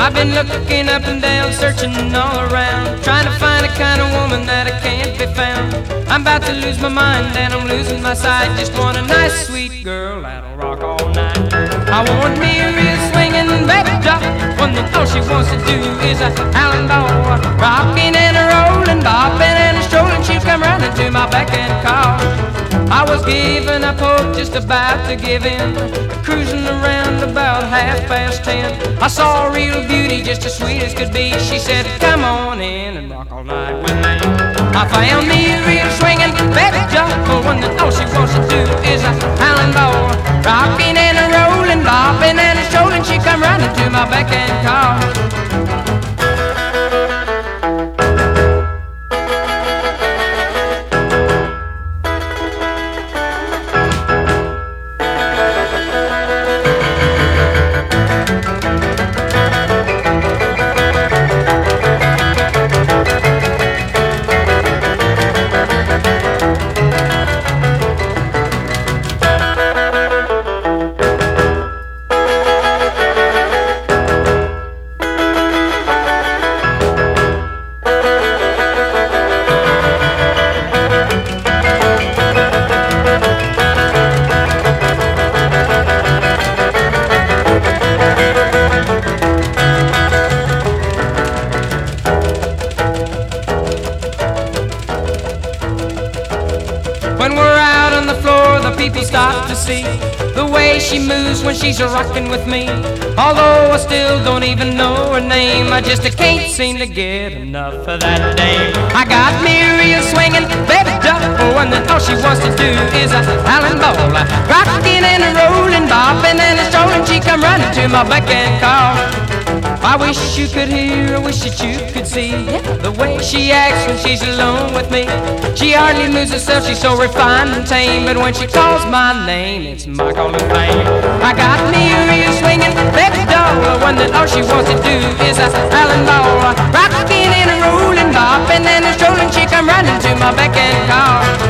I've been looking up and down, searching all around, trying to find a kind of woman that I can't be found. I'm about to lose my mind and I'm losing my sight. Just want a nice sweet girl that'll rock all night. I want me a real swinging baby doll, one that all she wants to do is a howling ball, rocking and a rolling, bopping and a strolling. She'll come running to my beck and call. I was giving up hope, just about to give in, cruising around about 10:30. I saw a real beauty, just as sweet as could be. She said, come on in and rock all night with me. I found me a real swinging baby doll, one that all she wants to do is a howling ball, rocking and a rolling, bopping and a strolling. She come running to my beck and call. When we're out on the floor, the people stop to see the way she moves when she's a-rockin' with me. Although I still don't even know her name, I just can't seem to get enough of that dame. I got me a real swinging baby doll, one that all she wants to do is a howling ball, rockin' and a rolling, bopping and a strolling. She come running to my beck and call. I wish you could hear, I wish that you could see the way she acts when she's alone with me. She hardly moves herself, she's so refined and tame, but when she calls my name, it's my call to fame. I got me a real swinging baby doll, one that all she wants to do is a howling ball, rocking and a rolling, bopping and a strolling. She come running to my beck and call.